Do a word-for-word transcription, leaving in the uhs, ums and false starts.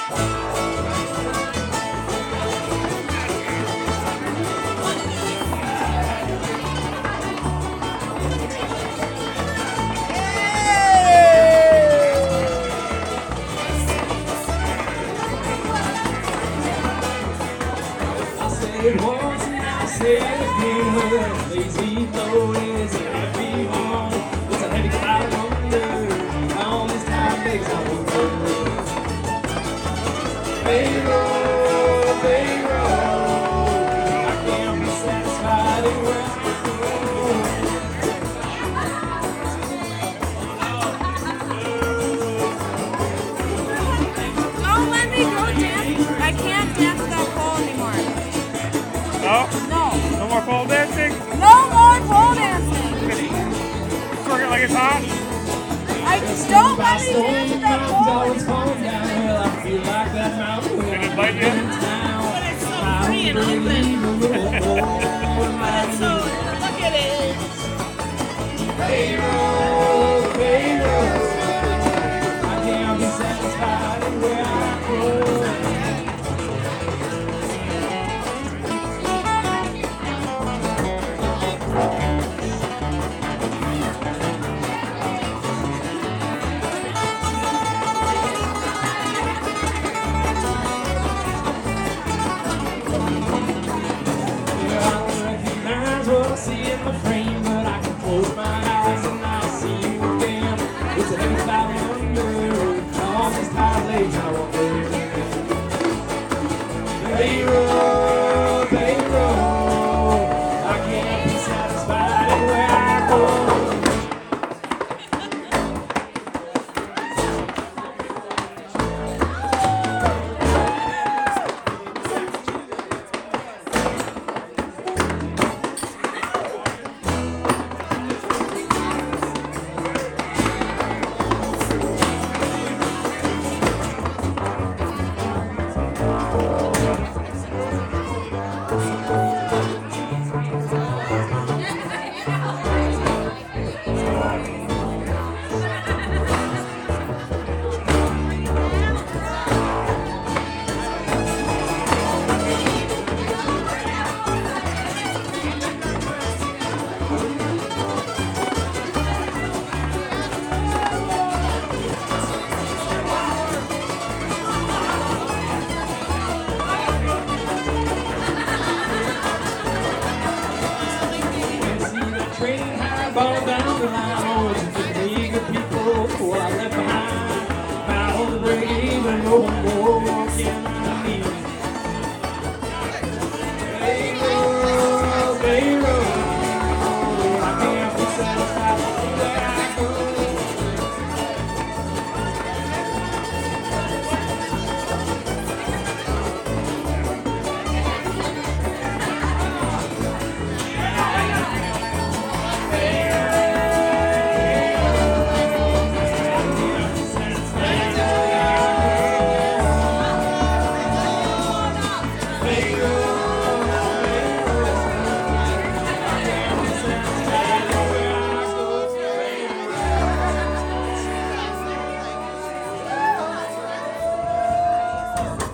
It once and I'll say it again. Well, lazy load is a heavy one. It's a heavy cloud under. On this time days I won't go. Payroll, payroll. I can't be satisfied where I Don't let me go dance. I can't dance that pole anymore. No? No. No more pole dancing? No more pole dancing. Twerk it like it's hot? I just don't let me dance with that pole always anymore. falling down. Well, I feel like that mountain when Did it I'm bite you? in town. But it's so free and open. But it's so, look at it. Payroll, payroll. I can't be satisfied where I go. What I see in my frame, but I can close my eyes and I'll see you again. It's a heavy cloud under, all these tired legs I won't